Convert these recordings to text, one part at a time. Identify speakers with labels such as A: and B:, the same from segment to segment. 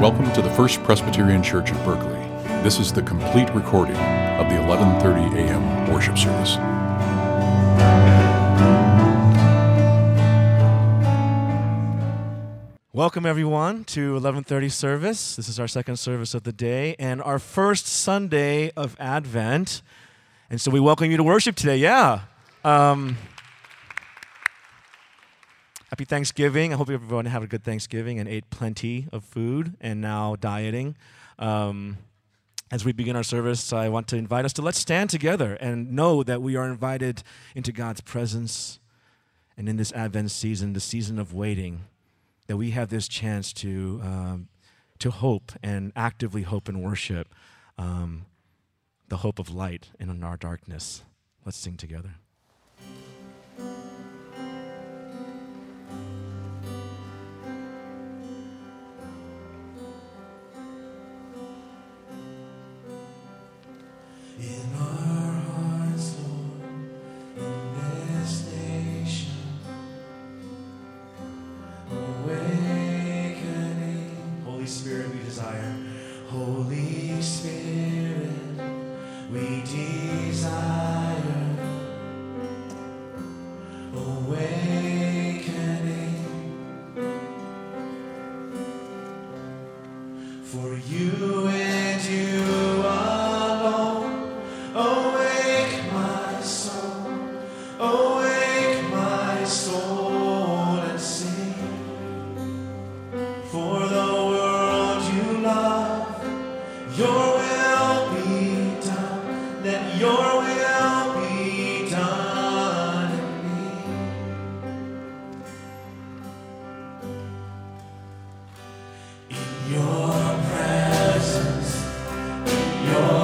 A: Welcome to the First Presbyterian Church of Berkeley. This is the complete recording of the 11:30 a.m. worship service.
B: Welcome, everyone, to 11:30 service. This is our second service of the day and our first Sunday of Advent. And so we welcome you to worship today. Happy Thanksgiving. I hope everyone had a good Thanksgiving and ate plenty of food and now dieting. As we begin our service, I want to invite us to let's stand together and know that we are invited into God's presence. And in this Advent season, the season of waiting, that we have this chance to hope and actively hope and worship the hope of light in our darkness. Let's sing together.
C: In our hearts, Lord, in this nation, awakening. Holy Spirit, we desire. Holy Spirit, we desire. Awakening. For you and you alone. Awake my soul and sing. For the world you love, your will be done. Let your will be done in me. In your presence, in your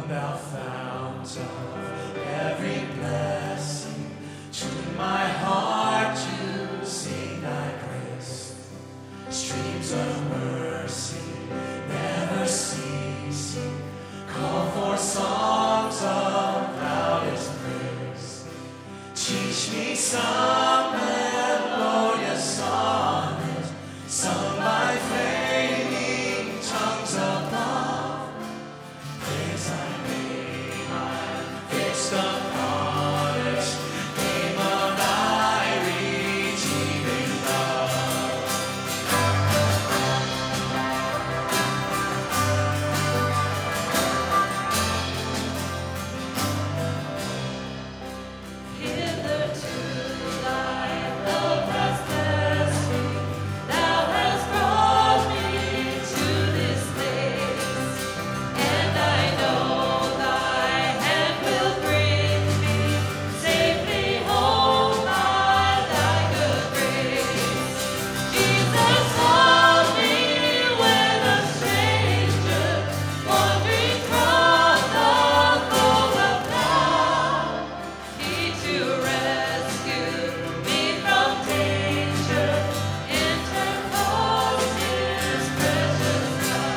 C: thou fount of every blessing, tune my heart to sing thy praise. Streams of mercy never ceasing, call for songs of loudest praise. Teach me some melodious sonnet, sung by flaming tongues above. Praise thy name, I'm fixed upon it, name of thy redeeming love.
D: Hitherto thy love has blessed me, thou hast brought me to this place, and I know thy hand will bring me safely home by thy good grace. Jesus loved me when a stranger, wandering from the fold of love. He to rescue me from danger, interposed his precious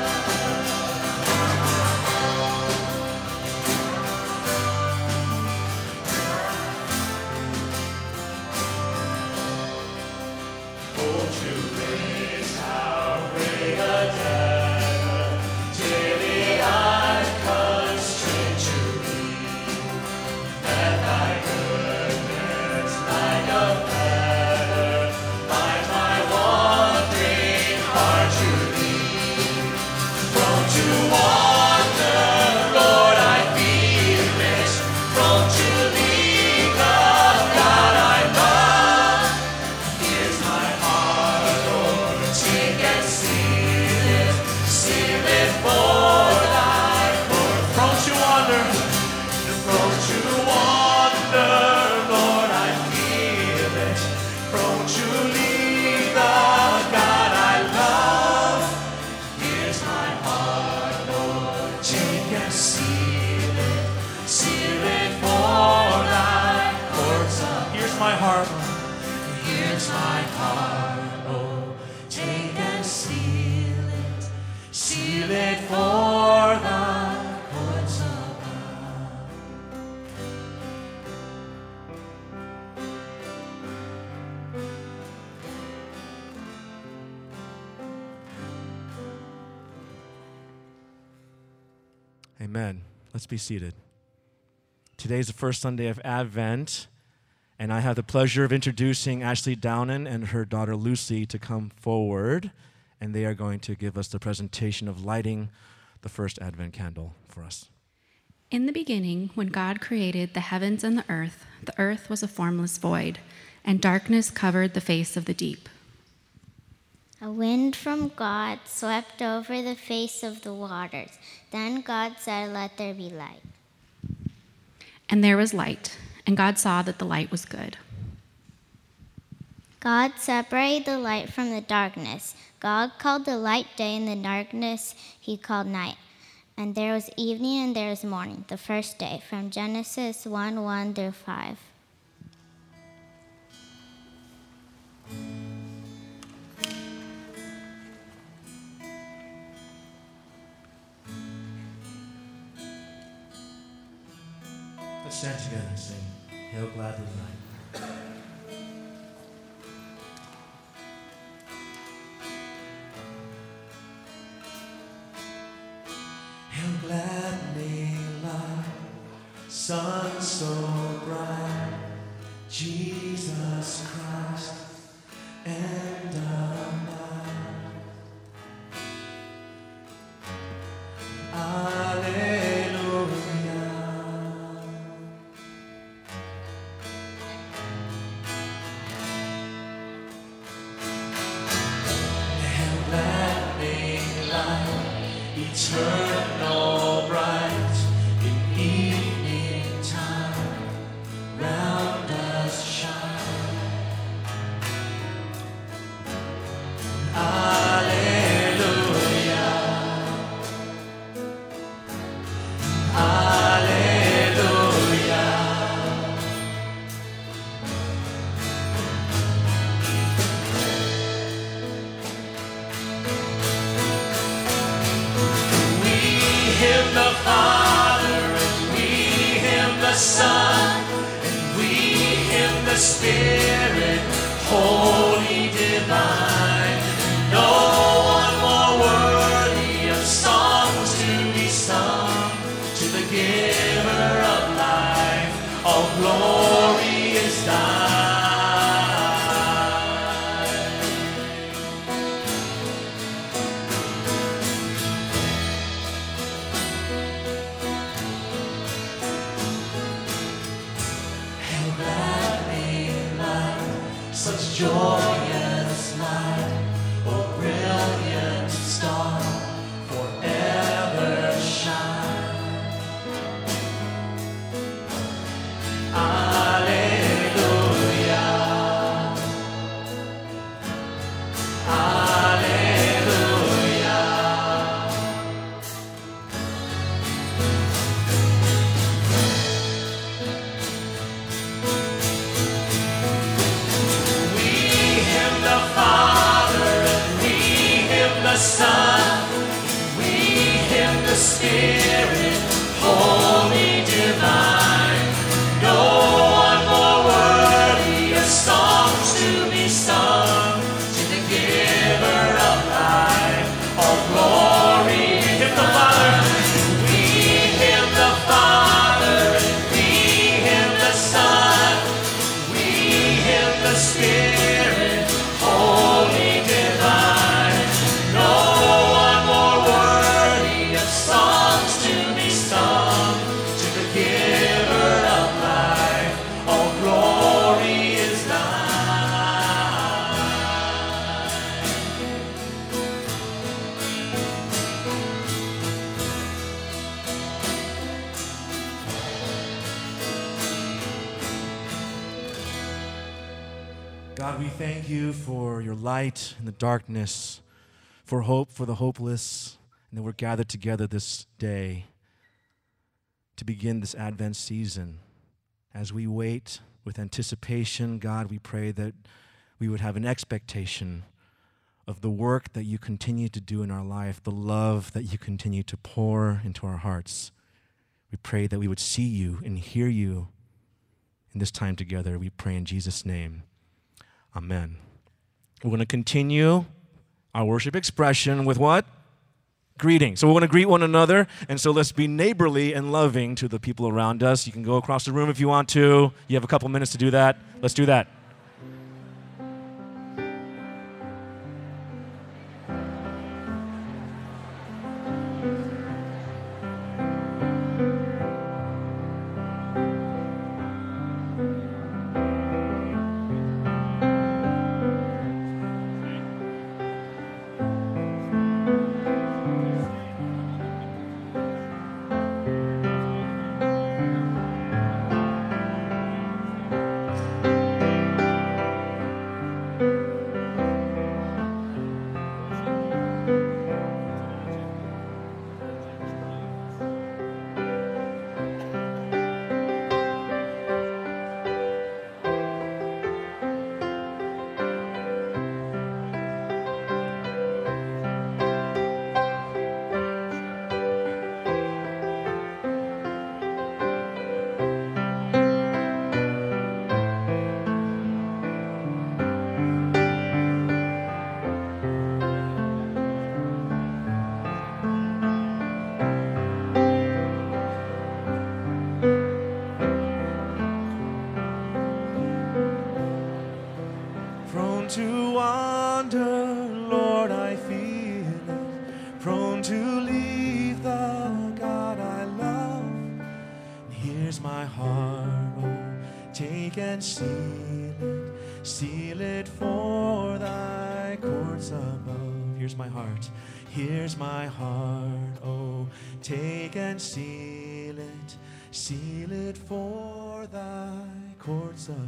C: Won't you raise how great a dagger daily I constrain to thee, that thy goodness like a feather bind my wandering heart to thee. Prone to wander, Lord, I feel it, prone to leave the God I love. Here's my heart, Lord, take and seal it for thy court. Prone to wander, Lord, I feel it, prone to leave the God I love. Here's my heart, Lord, take and seal it for thy courts. Here's my heart. Here's my heart, oh, take and seal it for thy courts above.
B: Amen. Let's be seated. Today is the first Sunday of Advent, and I have the pleasure of introducing Ashley Downen and her daughter Lucy to come forward, and they are going to give us the presentation of lighting the first Advent candle for us.
E: In the beginning, when God created the heavens and the earth was a formless void, and darkness covered the face of the deep.
F: A wind from God swept over the face of the waters. Then God said, "Let there be light."
E: And there was light, and God saw that the light was good.
F: God separated the light from the darkness. God called the light day, and the darkness he called night. And there was evening and there was morning, the first day, from Genesis 1:1 through 5.
C: Let's stand together and sing Hail Gladly Night. Hail gladly light, sun so bright, Jesus Christ, end of night. Alleluia. Hail gladly light, eternal bright, in evening time, round us shine. Alleluia. Spirit, holy divine. No one more worthy of songs to be sung. To the giver of life, all glory is thine. Such joyous light, oh brilliant star, forever shine. Alleluia, alleluia. The Son, we hymn the Spirit, holy divine. No one more worthy of songs to be sung. To the giver of life, all glory. We hymn the Father, we hymn the Father, we hymn the Son, we hymn the Spirit, holy divine. No one more worthy of songs to be sung. To the giver of life, all glory is thine.
B: God, we thank you for your light in the darkness, for hope for the hopeless, and that we're gathered together this day to begin this Advent season. As we wait with anticipation, God, we pray that we would have an expectation of the work that you continue to do in our life, the love that you continue to pour into our hearts. We pray that we would see you and hear you in this time together. We pray in Jesus' name. Amen. We're going to continue our worship expression with what? Greeting. So we're going to greet one another, and so let's be neighborly and loving to the people around us. You can go across the room if you want to. You have a couple minutes to do that. Let's do that. To wander, Lord, I feel it. Prone to leave the God I love. And here's my heart, oh, take and seal it for thy courts above. Here's my heart, oh, take and seal it for thy courts above.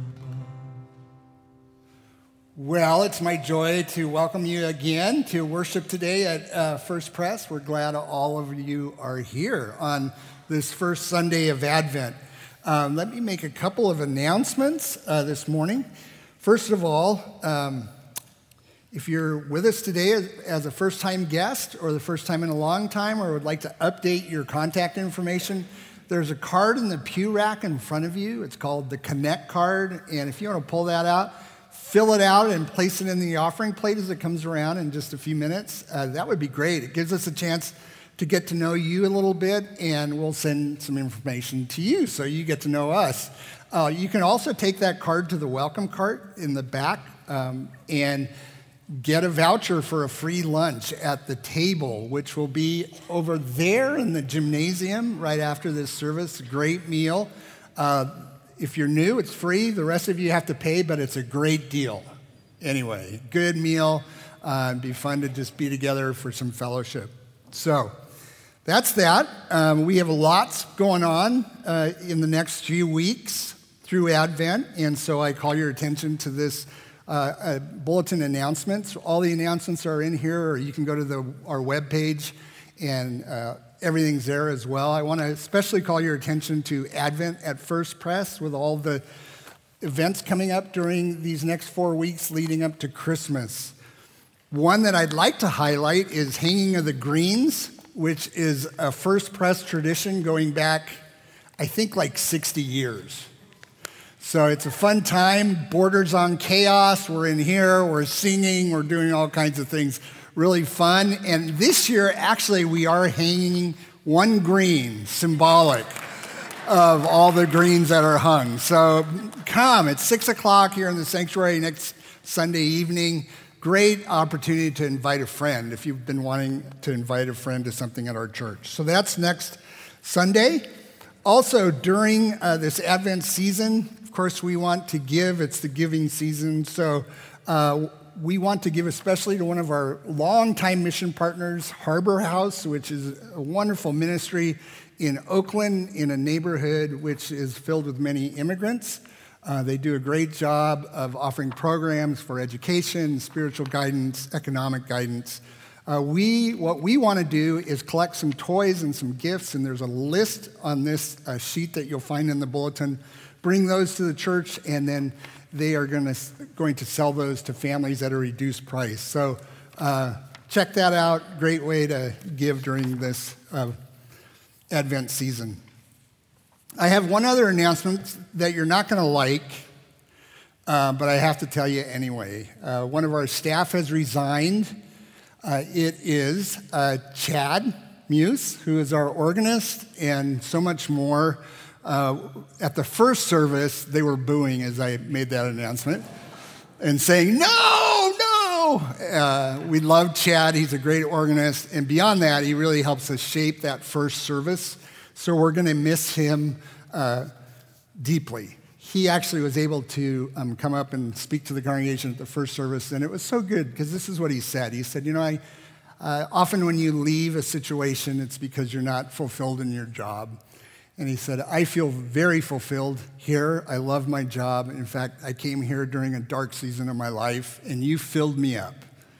G: Well, it's my joy to welcome you again to worship today at First Pres. We're glad all of you are here on this first Sunday of Advent. Let me make a couple of announcements this morning. First of all, if you're with us today as a first-time guest or the first time in a long time or would like to update your contact information, there's a card in the pew rack in front of you. It's called the Connect card. And if you want to pull that out, fill it out and place it in the offering plate as it comes around in just a few minutes. That would be great. It gives us a chance to get to know you a little bit, and we'll send some information to you so you get to know us. You can also take that card to the welcome cart in the back and get a voucher for a free lunch at the table, which will be over there in the gymnasium right after this service. Great meal. If you're new, it's free. The rest of you have to pay, but it's a great deal. Anyway, good meal. It'd be fun to just be together for some fellowship. So that's that. We have lots going on in the next few weeks through Advent, and so I call your attention to this bulletin announcements. All the announcements are in here, or you can go to our webpage, and everything's there as well. I want to especially call your attention to Advent at First Pres with all the events coming up during these next 4 weeks leading up to Christmas. One that I'd like to highlight is Hanging of the Greens, which is a First Pres tradition going back, I think, like 60 years. So it's a fun time, borders on chaos. We're in here, we're singing, we're doing all kinds of things. Really fun. And this year, actually, we are hanging one green, symbolic of all the greens that are hung. So come, it's 6 o'clock here in the sanctuary next Sunday evening. Great opportunity to invite a friend if you've been wanting to invite a friend to something at our church. So that's next Sunday. Also, during this Advent season, of course, we want to give. It's the giving season. So we want to give especially to one of our longtime mission partners, Harbor House, which is a wonderful ministry in Oakland in a neighborhood which is filled with many immigrants. They do a great job of offering programs for education, spiritual guidance, economic guidance. What we want to do is collect some toys and some gifts, and there's a list on this sheet that you'll find in the bulletin. Bring those to the church, and then they are going to sell those to families at a reduced price. So check that out. Great way to give during this Advent season. I have one other announcement that you're not going to like, but I have to tell you anyway. One of our staff has resigned. It is Chad Muse, who is our organist, and so much more. At the first service, they were booing as I made that announcement and saying, no. We love Chad. He's a great organist. And beyond that, he really helps us shape that first service. So we're going to miss him deeply. He actually was able to come up and speak to the congregation at the first service, and it was so good because this is what he said. He said, often when you leave a situation, it's because you're not fulfilled in your job. And he said, I feel very fulfilled here. I love my job. In fact, I came here during a dark season of my life, and you filled me up.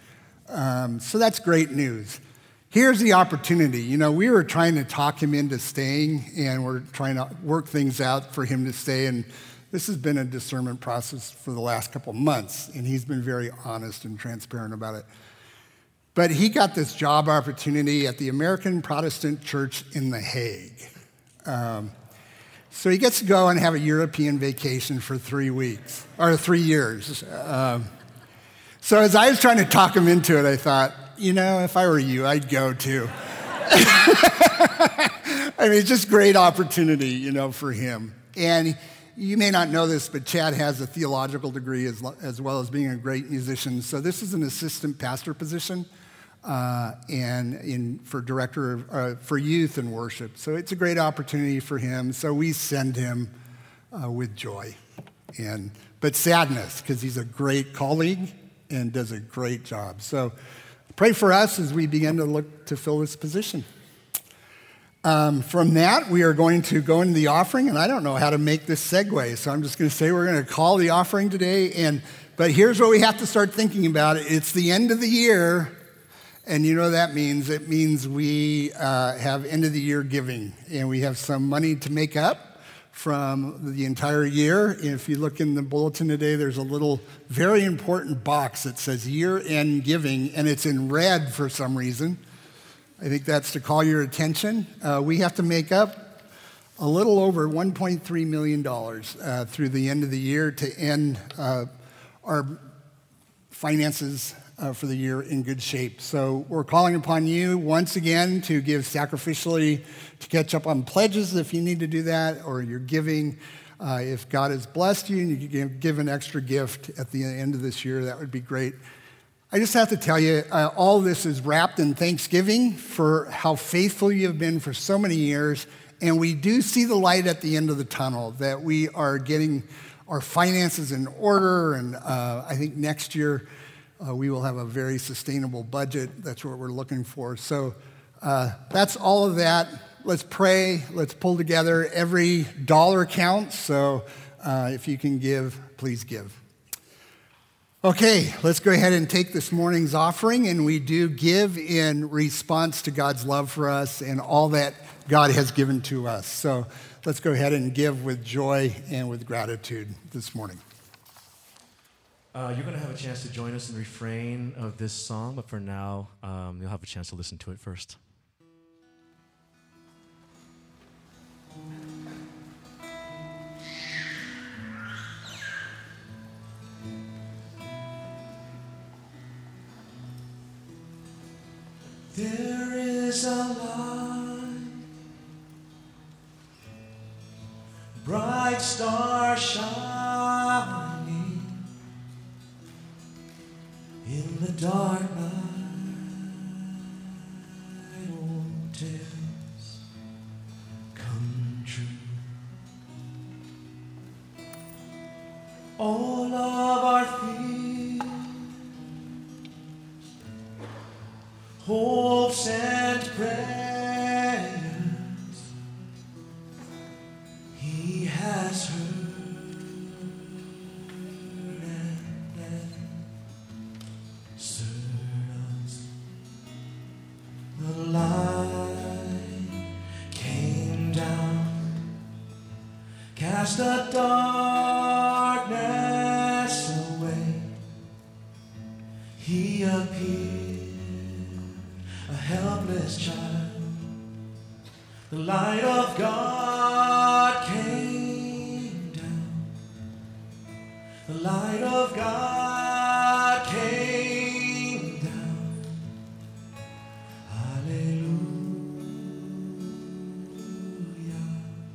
G: So that's great news. Here's the opportunity. We were trying to talk him into staying, and we're trying to work things out for him to stay. And this has been a discernment process for the last couple months, and he's been very honest and transparent about it. But he got this job opportunity at the American Protestant Church in The Hague. So he gets to go and have a European vacation for 3 weeks, or 3 years. So as I was trying to talk him into it, I thought, if I were you, I'd go too. It's just great opportunity, for him. And you may not know this, but Chad has a theological degree as well as being a great musician. So this is an assistant pastor position for director for youth and worship. So it's a great opportunity for him. So we send him with joy, but sadness, because he's a great colleague and does a great job. So pray for us as we begin to look to fill this position. From that, we are going to go into the offering, and I don't know how to make this segue, so I'm just going to say we're going to call the offering today. But here's what we have to start thinking about. It's the end of the year, and you know what that means. It means we have end of the year giving, and we have some money to make up from the entire year. And if you look in the bulletin today, there's a little very important box that says year-end giving, and it's in red for some reason. I think that's to call your attention. We have to make up a little over $1.3 million through the end of the year to end our finances for the year in good shape. So we're calling upon you once again to give sacrificially, to catch up on pledges if you need to do that, or you're giving. If God has blessed you and you can give an extra gift at the end of this year, that would be great. I just have to tell you, all this is wrapped in thanksgiving for how faithful you have been for so many years. And we do see the light at the end of the tunnel, that we are getting our finances in order. And I think next year we will have a very sustainable budget. That's what we're looking for. So that's all of that. Let's pray. Let's pull together. Every dollar counts. So if you can give, please give. Okay, let's go ahead and take this morning's offering. And we do give in response to God's love for us and all that God has given to us. So let's go ahead and give with joy and with gratitude this morning.
B: You're going to have a chance to join us in the refrain of this song, but for now, you'll have a chance to listen to it first.
C: There is a light, bright star shining in the dark night. Old tales come true. All of our fears, hopes and prayers, He has heard and answered us. The light came down, cast the darkness away. He appeared, a helpless child. The light of God came down. The light of God came down. Hallelujah.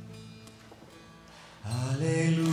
C: Hallelujah.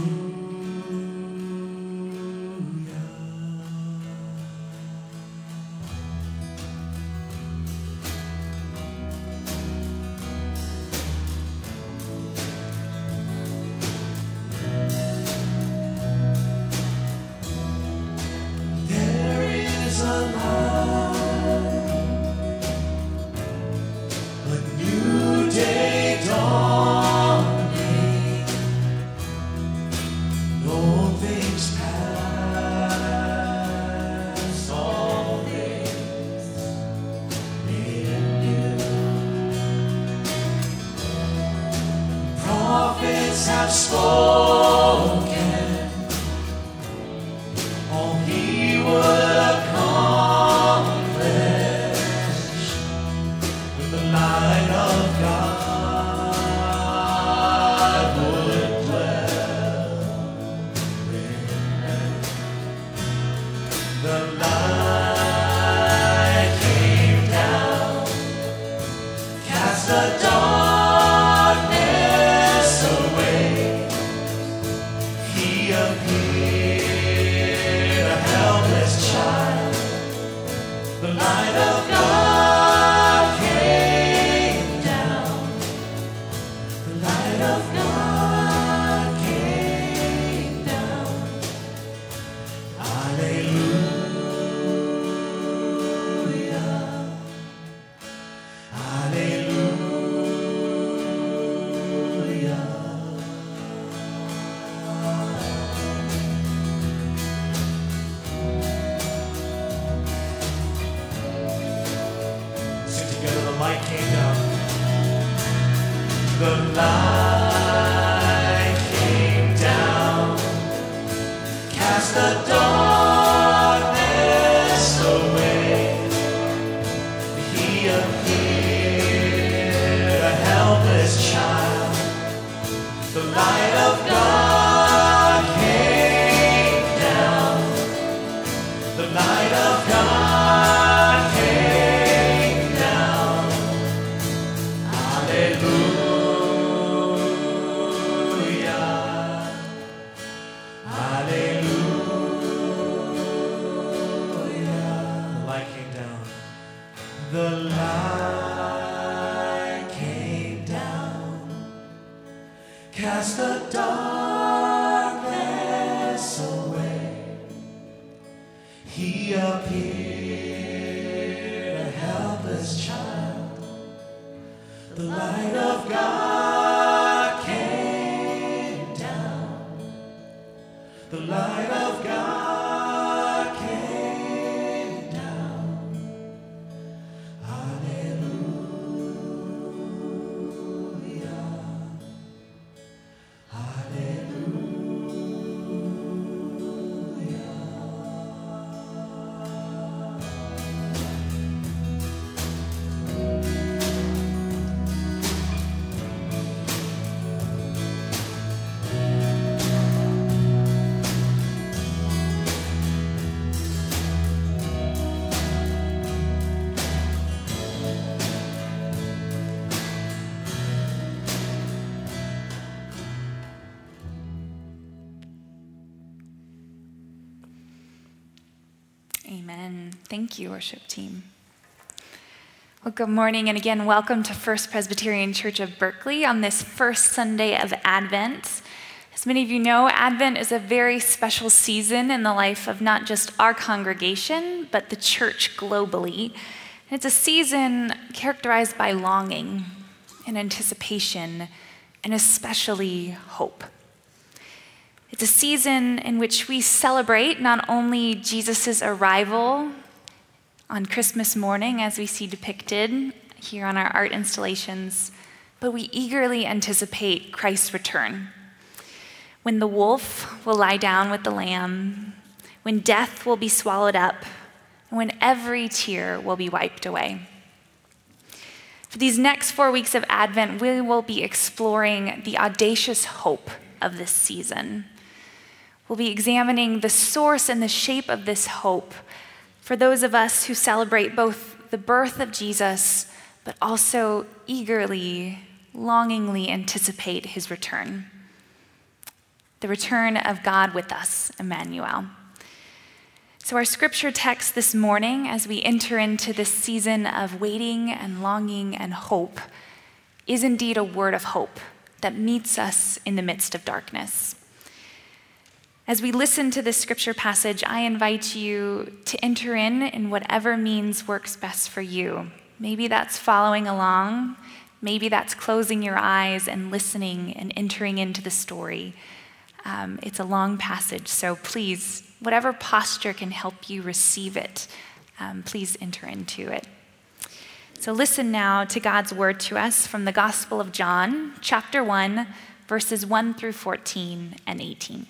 C: Have spoken all He would accomplish with the light of God would dwell within. The light came down, cast the darkness away. He appeared, a helpless child. The light of God came down. The light of God came down. Hallelujah. Hallelujah. The light came down. The light came down, cast the darkness away. He appeared, a helpless child. The light came down, cast the darkness away. He appeared, a helpless child. The light of God came down. The light of God came down. Hallelujah.
H: Amen. Thank you, worship team. Well, good morning, and again, welcome to First Presbyterian Church of Berkeley on this first Sunday of Advent. As many of you know, Advent is a very special season in the life of not just our congregation, but the church globally. And it's a season characterized by longing and anticipation, and especially hope. It's a season in which we celebrate not only Jesus' arrival on Christmas morning, as we see depicted here on our art installations, but we eagerly anticipate Christ's return, when the wolf will lie down with the lamb, when death will be swallowed up, and when every tear will be wiped away. For these next 4 weeks of Advent, we will be exploring the audacious hope of this season. We'll be examining the source and the shape of this hope for those of us who celebrate both the birth of Jesus, but also eagerly, longingly anticipate his return. The return of God with us, Emmanuel. So our scripture text this morning, as we enter into this season of waiting and longing and hope, is indeed a word of hope that meets us in the midst of darkness. As we listen to this scripture passage, I invite you to enter in whatever means works best for you. Maybe that's following along. Maybe that's closing your eyes and listening and entering into the story. It's a long passage, so please, whatever posture can help you receive it, please enter into it. So listen now to God's word to us from the Gospel of John, chapter 1, verses 1 through 14 and 18.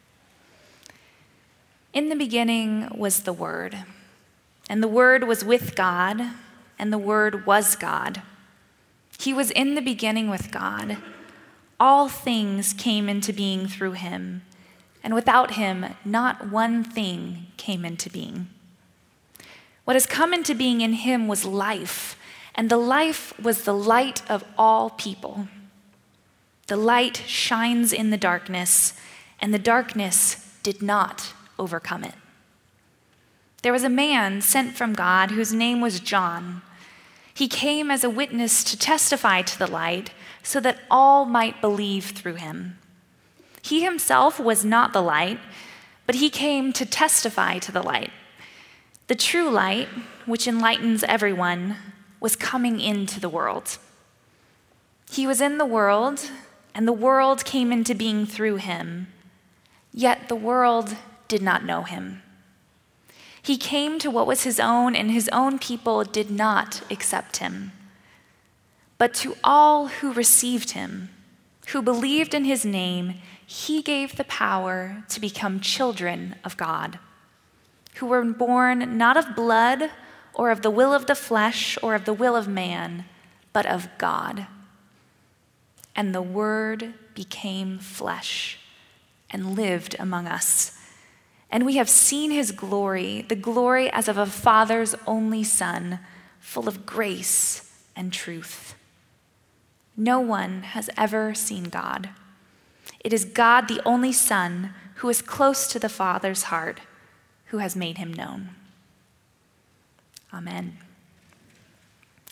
H: In the beginning was the Word, and the Word was with God, and the Word was God. He was in the beginning with God. All things came into being through him, and without him, not one thing came into being. What has come into being in him was life, and the life was the light of all people. The light shines in the darkness, and the darkness did not overcome it. There was a man sent from God whose name was John. He came as a witness to testify to the light so that all might believe through him. He himself was not the light, but he came to testify to the light. The true light, which enlightens everyone, was coming into the world. He was in the world, and the world came into being through him, yet the world did not know him. He came to what was his own, and his own people did not accept him. But to all who received him, who believed in his name, he gave the power to become children of God, who were born not of blood or of the will of the flesh or of the will of man, but of God. And the Word became flesh and lived among us. And we have seen his glory, the glory as of a Father's only Son, full of grace and truth. No one has ever seen God. It is God, the only Son, who is close to the Father's heart, who has made him known. Amen.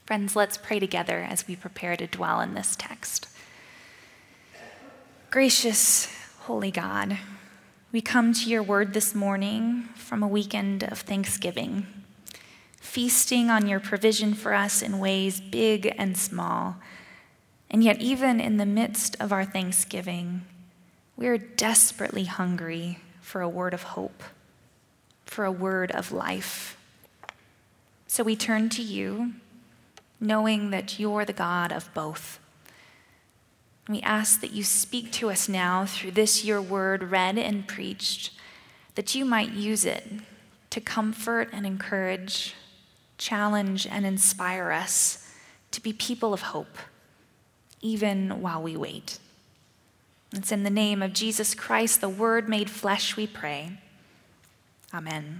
H: Friends, let's pray together as we prepare to dwell in this text. Gracious, holy God, we come to your word this morning from a weekend of Thanksgiving, feasting on your provision for us in ways big and small. And yet, even in the midst of our Thanksgiving, we are desperately hungry for a word of hope, for a word of life. So we turn to you, knowing that you're the God of both. We ask that you speak to us now through this your word read and preached, that you might use it to comfort and encourage, challenge and inspire us to be people of hope, even while we wait. It's in the name of Jesus Christ, the Word made flesh, we pray. Amen.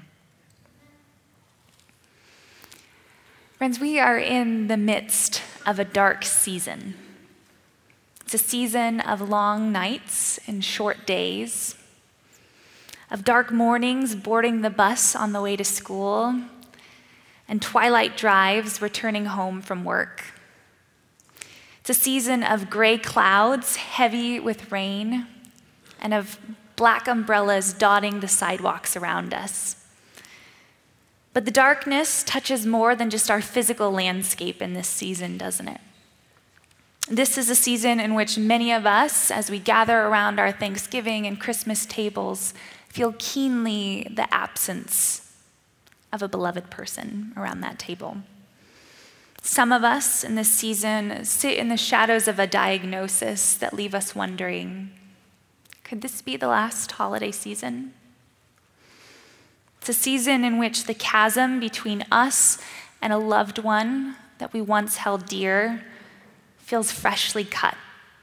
H: Friends, we are in the midst of a dark season. It's a season of long nights and short days, of dark mornings boarding the bus on the way to school, and twilight drives returning home from work. It's a season of gray clouds heavy with rain and of black umbrellas dotting the sidewalks around us. But the darkness touches more than just our physical landscape in this season, doesn't it? This is a season in which many of us, as we gather around our Thanksgiving and Christmas tables, feel keenly the absence of a beloved person around that table. Some of us in this season sit in the shadows of a diagnosis that leave us wondering, could this be the last holiday season? It's a season in which the chasm between us and a loved one that we once held dear feels freshly cut.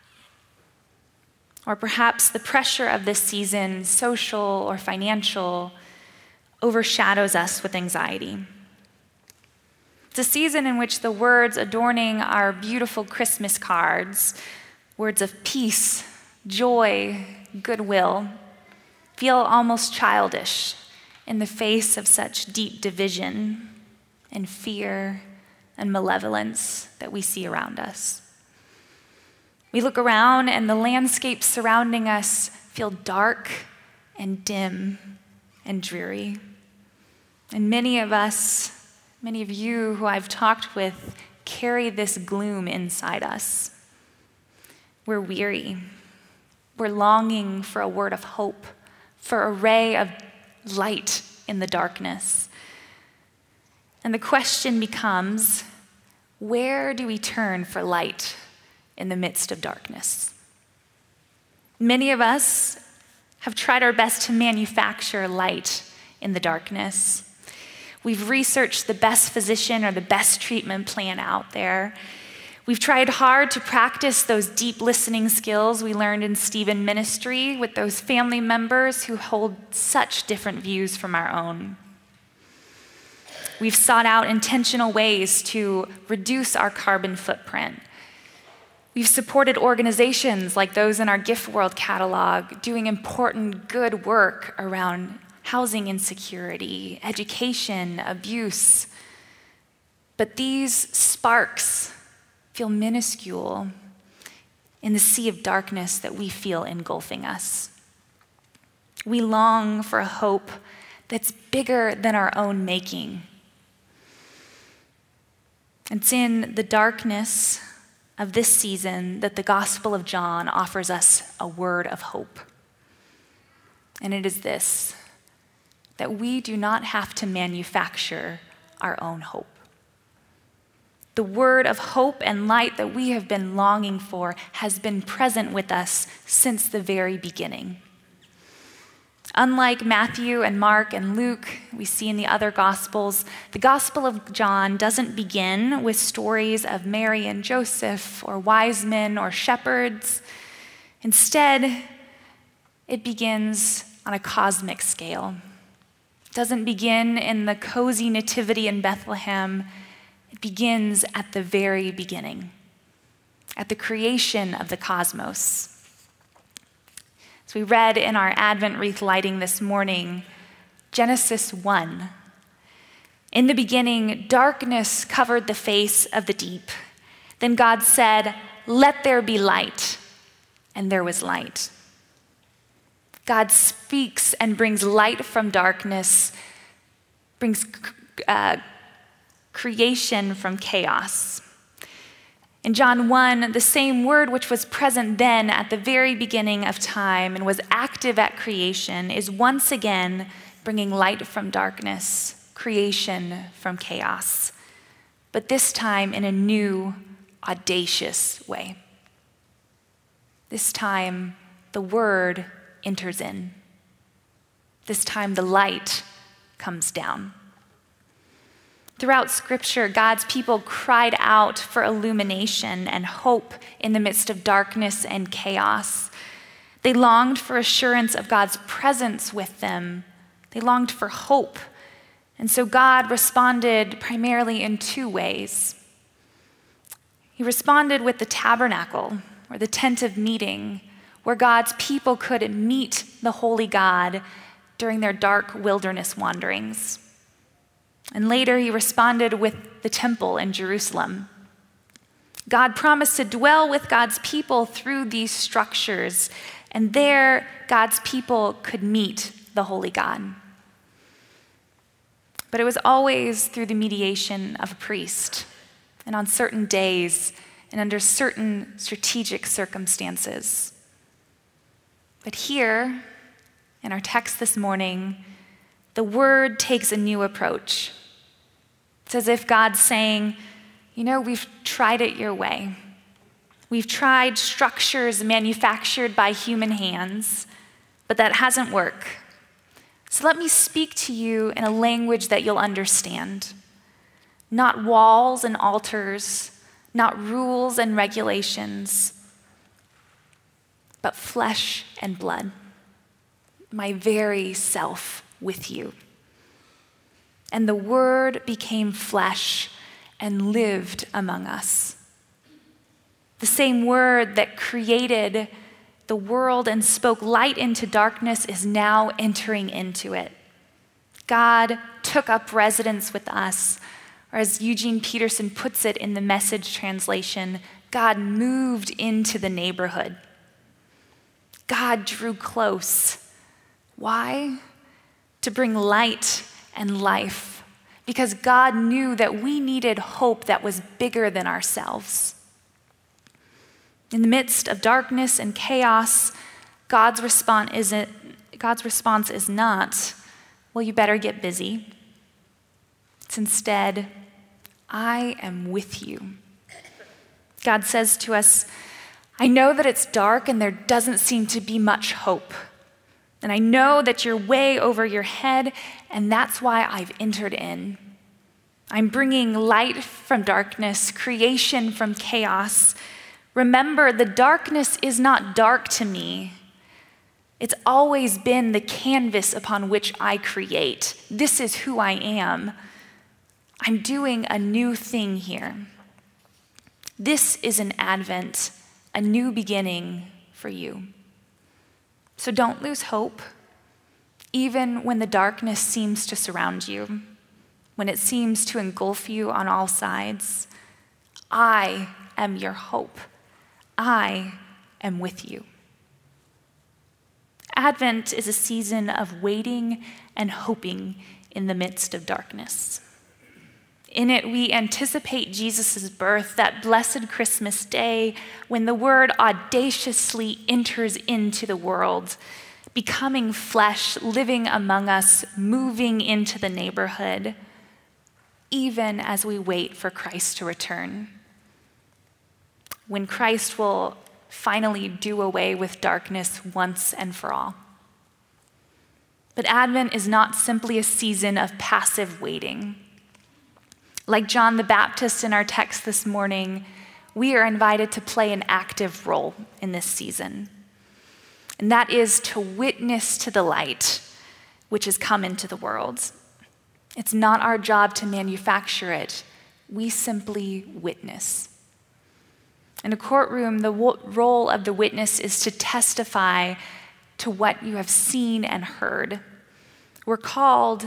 H: Or perhaps the pressure of this season, social or financial, overshadows us with anxiety. It's a season in which the words adorning our beautiful Christmas cards, words of peace, joy, goodwill, feel almost childish in the face of such deep division and fear and malevolence that we see around us. We look around and the landscape surrounding us feel dark and dim and dreary. And many of us, many of you who I've talked with, carry this gloom inside us. We're weary. We're longing for a word of hope, for a ray of light in the darkness. And the question becomes, where do we turn for light in the midst of darkness? Many of us have tried our best to manufacture light in the darkness. We've researched the best physician or the best treatment plan out there. We've tried hard to practice those deep listening skills we learned in Stephen ministry with those family members who hold such different views from our own. We've sought out intentional ways to reduce our carbon footprint. We've supported organizations like those in our Gift World catalog doing important good work around housing insecurity, education, abuse. But these sparks feel minuscule in the sea of darkness that we feel engulfing us. We long for a hope that's bigger than our own making. It's in the darkness of this season that the Gospel of John offers us a word of hope. And it is this, that we do not have to manufacture our own hope. The word of hope and light that we have been longing for has been present with us since the very beginning. Unlike Matthew and Mark and Luke, we see in the other Gospels, the Gospel of John doesn't begin with stories of Mary and Joseph or wise men or shepherds. Instead, it begins on a cosmic scale. It doesn't begin in the cozy nativity in Bethlehem. It begins at the very beginning, at the creation of the cosmos. As we read in our Advent wreath lighting this morning, Genesis 1 In the beginning, darkness covered the face of the deep. Then God said, "Let there be light," and there was light. God speaks and brings light from darkness, brings creation from chaos. In John 1, the same word which was present then at the very beginning of time and was active at creation is once again bringing light from darkness, creation from chaos, but this time in a new, audacious way. This time, the word enters in. This time, the light comes down. Throughout Scripture, God's people cried out for illumination and hope in the midst of darkness and chaos. They longed for assurance of God's presence with them. They longed for hope. And so God responded primarily in two ways. He responded with the tabernacle, or the tent of meeting, where God's people could meet the holy God during their dark wilderness wanderings. And later he responded with the temple in Jerusalem. God promised to dwell with God's people through these structures, and there God's people could meet the holy God. But it was always through the mediation of a priest, and on certain days and under certain strategic circumstances. But here, in our text this morning, the word takes a new approach. It's as if God's saying, we've tried it your way. We've tried structures manufactured by human hands, but that hasn't worked. So let me speak to you in a language that you'll understand. Not walls and altars, not rules and regulations, but flesh and blood, my very self with you. And the word became flesh and lived among us. The same word that created the world and spoke light into darkness is now entering into it. God took up residence with us, or as Eugene Peterson puts it in the Message translation, God moved into the neighborhood. God drew close. Why? To bring light and life, because God knew that we needed hope that was bigger than ourselves. In the midst of darkness and chaos, God's response is not, well, you better get busy. It's instead, I am with you. God says to us, I know that it's dark and there doesn't seem to be much hope. And I know that you're way over your head, and that's why I've entered in. I'm bringing light from darkness, creation from chaos. Remember, the darkness is not dark to me. It's always been the canvas upon which I create. This is who I am. I'm doing a new thing here. This is an Advent, a new beginning for you. So don't lose hope, even when the darkness seems to surround you, when it seems to engulf you on all sides. I am your hope. I am with you. Advent is a season of waiting and hoping in the midst of darkness. In it, we anticipate Jesus' birth, that blessed Christmas day when the word audaciously enters into the world, becoming flesh, living among us, moving into the neighborhood, even as we wait for Christ to return. When Christ will finally do away with darkness once and for all. But Advent is not simply a season of passive waiting. Like John the Baptist in our text this morning, we are invited to play an active role in this season. And that is to witness to the light which has come into the world. It's not our job to manufacture it. We simply witness. In a courtroom, the role of the witness is to testify to what you have seen and heard. We're called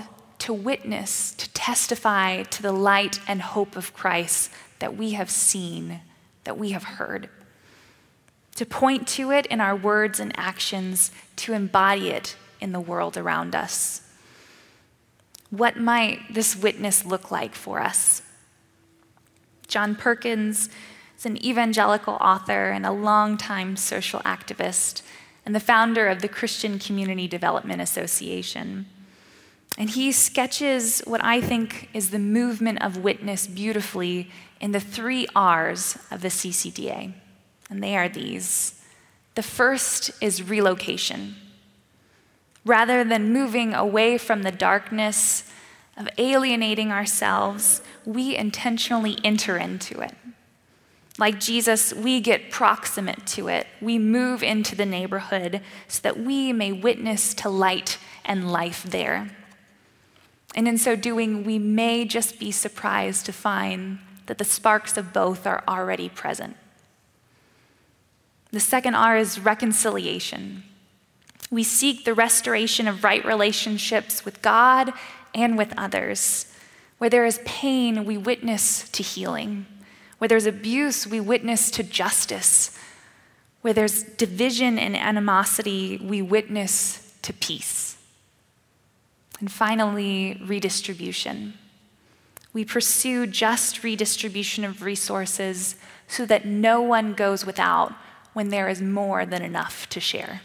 H: to witness, to testify to the light and hope of Christ that we have seen, that we have heard. To point to it in our words and actions, to embody it in the world around us. What might this witness look like for us? John Perkins is an evangelical author and a longtime social activist and the founder of the Christian Community Development Association. And he sketches what I think is the movement of witness beautifully in the 3 R's of the CCDA. And they are these. The first is relocation. Rather than moving away from the darkness of alienating ourselves, we intentionally enter into it. Like Jesus, we get proximate to it. We move into the neighborhood so that we may witness to light and life there. And in so doing, we may just be surprised to find that the sparks of both are already present. The second R is reconciliation. We seek the restoration of right relationships with God and with others. Where there is pain, we witness to healing. Where there's abuse, we witness to justice. Where there's division and animosity, we witness to peace. And finally, redistribution. We pursue just redistribution of resources so that no one goes without when there is more than enough to share.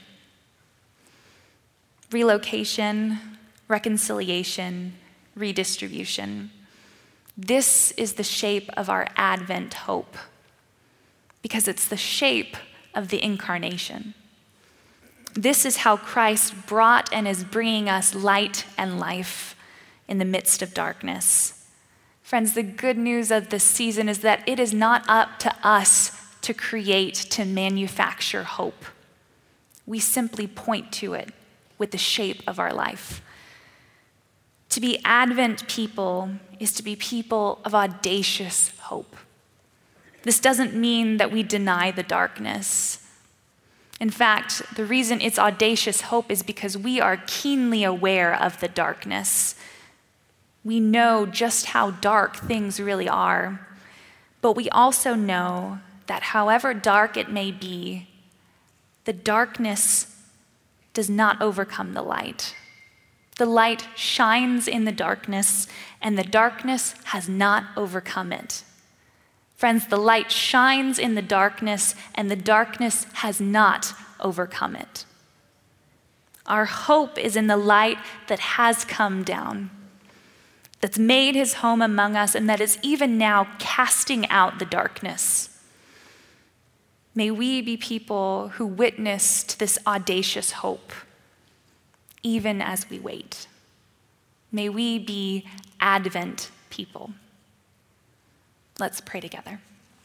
H: Relocation, reconciliation, redistribution. This is the shape of our Advent hope because it's the shape of the incarnation. This is how Christ brought and is bringing us light and life in the midst of darkness. Friends, the good news of this season is that it is not up to us to create, to manufacture hope. We simply point to it with the shape of our life. To be Advent people is to be people of audacious hope. This doesn't mean that we deny the darkness. In fact, the reason it's audacious hope is because we are keenly aware of the darkness. We know just how dark things really are, but we also know that however dark it may be, the darkness does not overcome the light. The light shines in the darkness, and the darkness has not overcome it. Friends, the light shines in the darkness, and the darkness has not overcome it. Our hope is in the light that has come down, that's made his home among us, and that is even now casting out the darkness. May we be people who witness to this audacious hope, even as we wait. May we be Advent people. Let's pray together.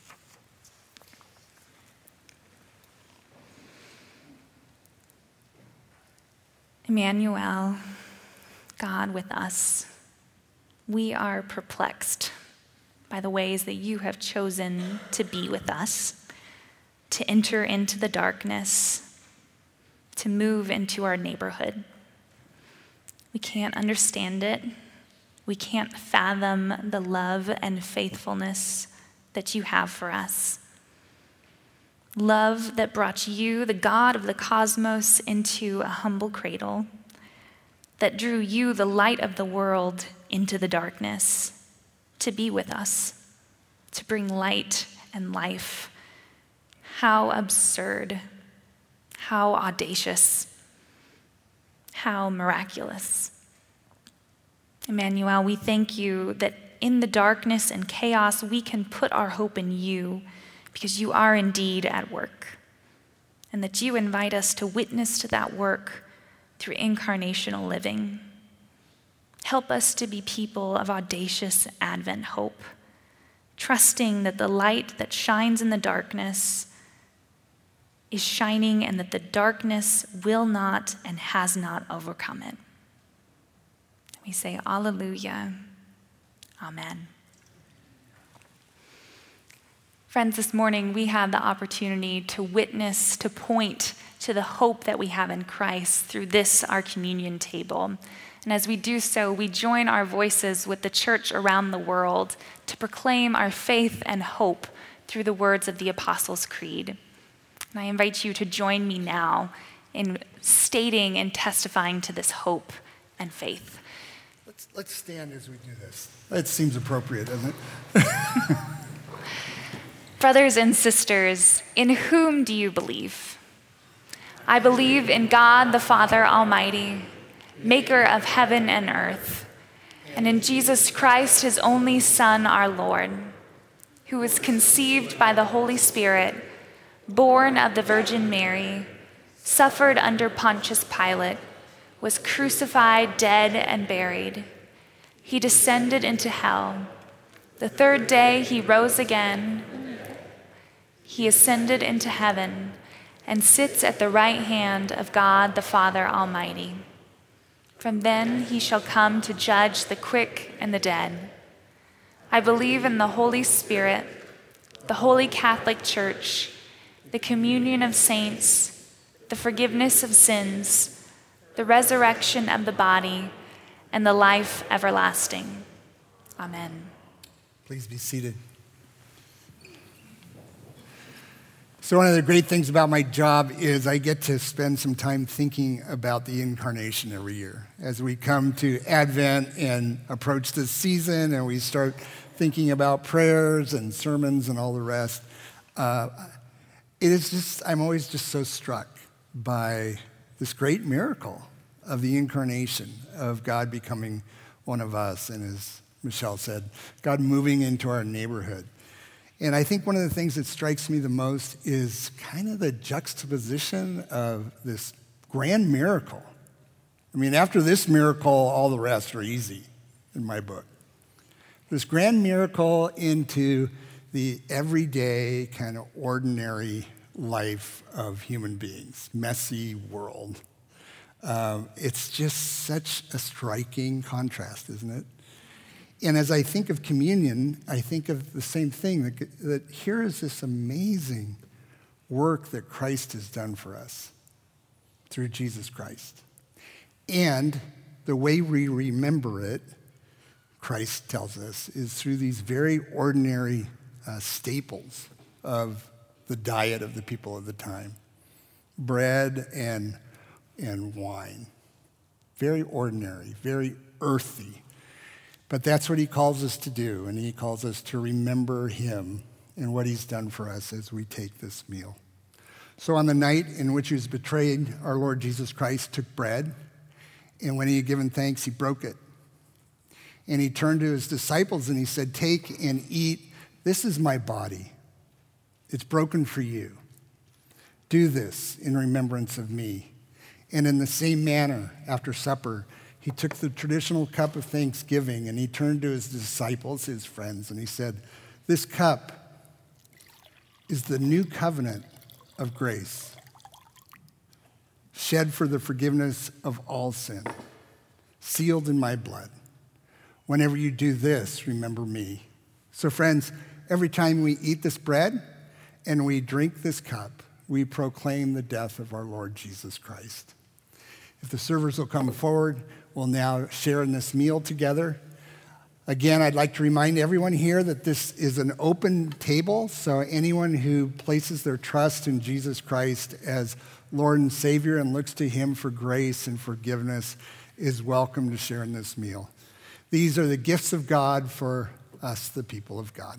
H: Emmanuel, God with us, we are perplexed by the ways that you have chosen to be with us, to enter into the darkness, to move into our neighborhood. We can't understand it. We can't fathom the love and faithfulness that you have for us. Love that brought you, the God of the cosmos, into a humble cradle, that drew you, the light of the world, into the darkness, to be with us, to bring light and life. How absurd, how audacious, how miraculous. Emmanuel, we thank you that in the darkness and chaos, we can put our hope in you because you are indeed at work, and that you invite us to witness to that work through incarnational living. Help us to be people of audacious Advent hope, trusting that the light that shines in the darkness is shining and that the darkness will not and has not overcome it. We say, Alleluia, Amen. Friends, this morning we have the opportunity to witness, to point to the hope that we have in Christ through this, our communion table, And as we do so, we join our voices with the church around the world to proclaim our faith and hope through the words of the Apostles' Creed. And I invite you to join me now in stating and testifying to this hope and faith.
G: Let's stand as we do this. It seems appropriate, doesn't it?
H: Brothers and sisters, in whom do you believe? I believe in God the Father Almighty, maker of heaven and earth, and in Jesus Christ, his only Son, our Lord, who was conceived by the Holy Spirit, born of the Virgin Mary, suffered under Pontius Pilate, was crucified, dead, and buried. He descended into hell. The third day he rose again. He ascended into heaven and sits at the right hand of God the Father Almighty. From then he shall come to judge the quick and the dead. I believe in the Holy Spirit, the Holy Catholic Church, the communion of saints, the forgiveness of sins, the resurrection of the body, and the life everlasting. Amen.
G: Please be seated. So one of the great things about my job is I get to spend some time thinking about the incarnation every year. As we come to Advent and approach this season and we start thinking about prayers and sermons and all the rest, I'm always just so struck by this great miracle of the incarnation, of God becoming one of us, and as Michelle said, God moving into our neighborhood. And I think one of the things that strikes me the most is kind of the juxtaposition of this grand miracle. I mean, after this miracle, all the rest are easy in my book. This grand miracle into the everyday, kind of ordinary life of human beings, messy world. It's just such a striking contrast, isn't it? And as I think of communion, I think of the same thing, that here is this amazing work that Christ has done for us through Jesus Christ. And the way we remember it, Christ tells us, is through these very ordinary staples of the diet of the people of the time. Bread and wine. Very ordinary, very earthy. But that's what he calls us to do, and he calls us to remember him and what he's done for us as we take this meal. So on the night in which he was betrayed, our Lord Jesus Christ took bread, and when he had given thanks, he broke it. And he turned to his disciples and he said, "Take and eat. This is my body. It's broken for you. Do this in remembrance of me." And in the same manner, after supper, he took the traditional cup of thanksgiving and he turned to his disciples, his friends, and he said, "This cup is the new covenant of grace, shed for the forgiveness of all sin, sealed in my blood. Whenever you do this, remember me." So friends, every time we eat this bread and we drink this cup, we proclaim the death of our Lord Jesus Christ. If the servers will come forward, we'll now share in this meal together. Again, I'd like to remind everyone here that this is an open table, so anyone who places their trust in Jesus Christ as Lord and Savior and looks to him for grace and forgiveness is welcome to share in this meal. These are the gifts of God for us, the people of God.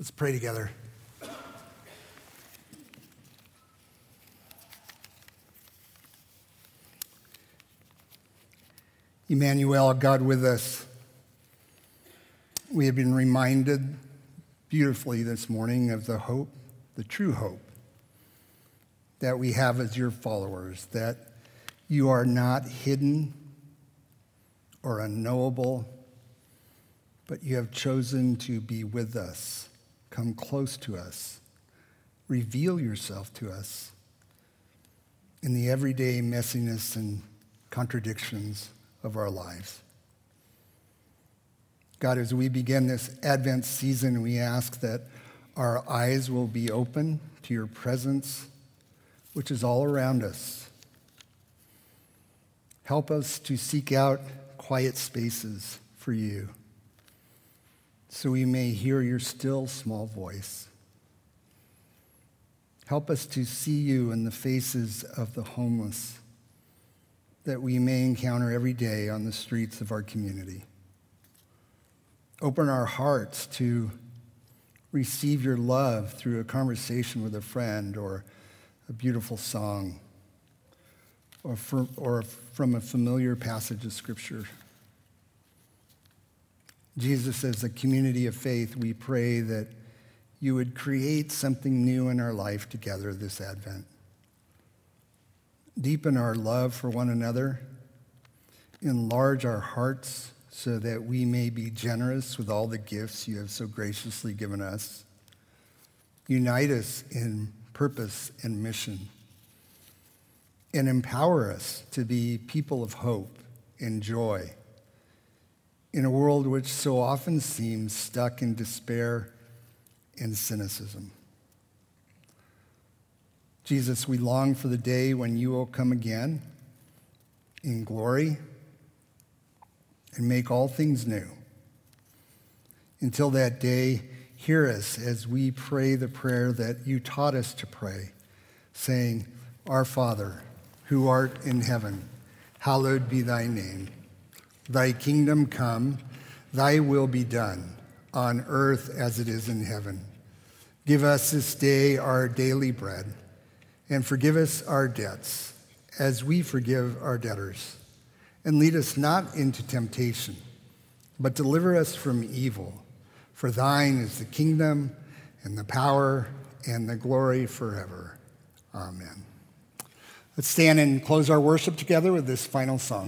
G: Let's pray together. Emmanuel, God with us. We have been reminded beautifully this morning of the hope, the true hope that we have as your followers, that you are not hidden or unknowable, but you have chosen to be with us, come close to us, reveal yourself to us in the everyday messiness and contradictions of our lives. God, as we begin this Advent season, we ask that our eyes will be open to your presence, which is all around us. Help us to seek out quiet spaces for you so we may hear your still small voice. Help us to see you in the faces of the homeless that we may encounter every day on the streets of our community. Open our hearts to receive your love through a conversation with a friend or a beautiful song or from a familiar passage of Scripture. Jesus, as a community of faith, we pray that you would create something new in our life together this Advent. Deepen our love for one another. Enlarge our hearts so that we may be generous with all the gifts you have so graciously given us. Unite us in purpose and mission. And empower us to be people of hope and joy in a world which so often seems stuck in despair and cynicism. Jesus, we long for the day when you will come again in glory and make all things new. Until that day, hear us as we pray the prayer that you taught us to pray, saying, Our Father, who art in heaven, hallowed be thy name. Thy kingdom come, thy will be done, on earth as it is in heaven. Give us this day our daily bread, and forgive us our debts, as we forgive our debtors. And lead us not into temptation, but deliver us from evil. For thine is the kingdom, and the power, and the glory forever. Amen. Let's stand and close our worship together with this final song.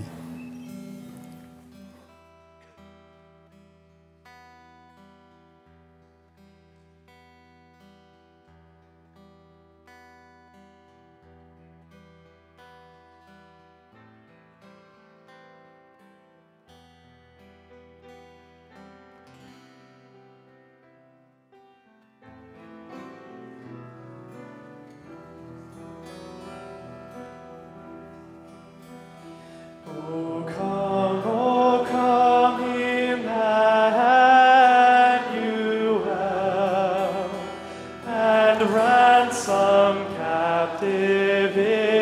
C: O come, Emmanuel, and ransom captive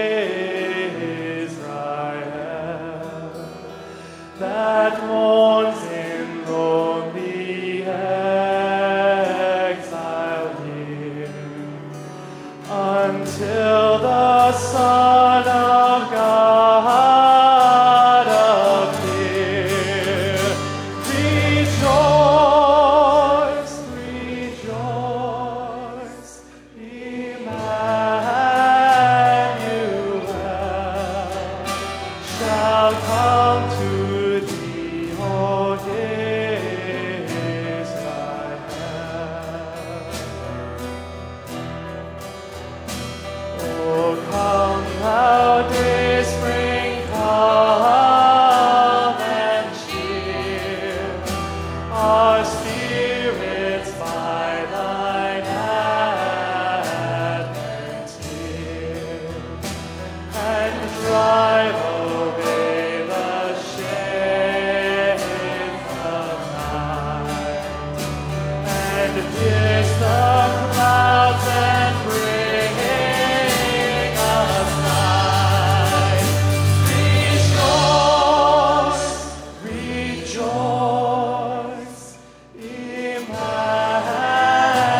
C: Israel, that mourns in lonely exile here, until the Son of God Rejoice, Emmanuel.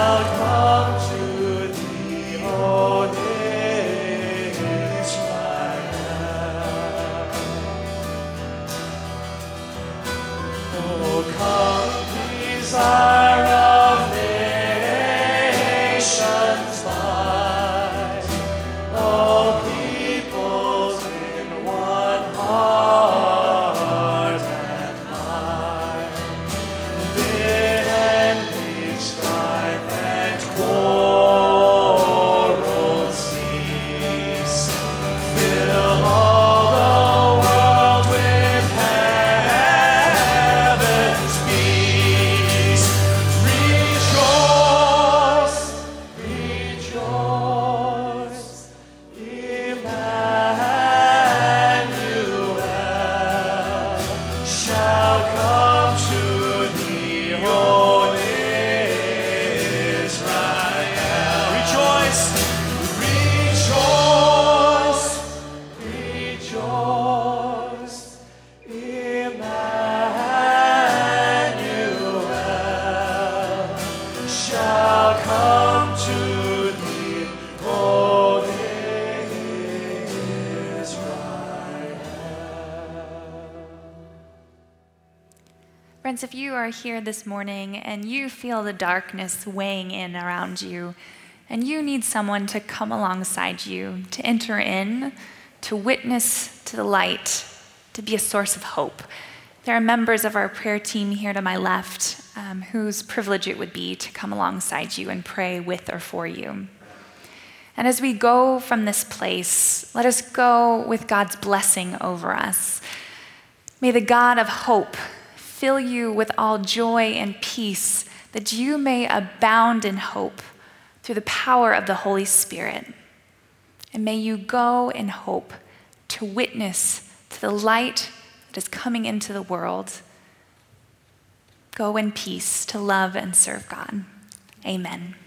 H: Friends, if you are here this morning and you feel the darkness weighing in around you, and you need someone to come alongside you, to enter in, to witness to the light, to be a source of hope, there are members of our prayer team here to my left whose privilege it would be to come alongside you and pray with or for you. And as we go from this place, let us go with God's blessing over us. May the God of hope fill you with all joy and peace, that you may abound in hope through the power of the Holy Spirit. And may you go in hope to witness to the light that is coming into the world. Go in peace to love and serve God. Amen.